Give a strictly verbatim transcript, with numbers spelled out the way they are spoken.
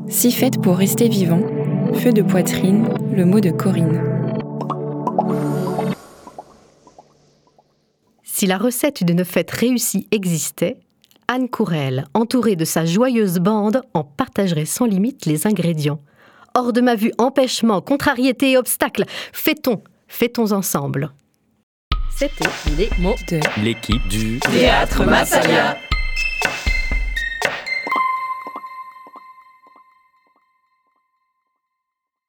Si faite pour rester vivant, feu de poitrine, le mot de Corinne. Si la recette d'une fête réussie existait, Anne Courelle, entourée de sa joyeuse bande, en partagerait sans limite les ingrédients. Hors de ma vue, empêchements, contrariétés et obstacles, fêtons, fêtons ensemble. C'était les mots De l'équipe du Théâtre Massalia.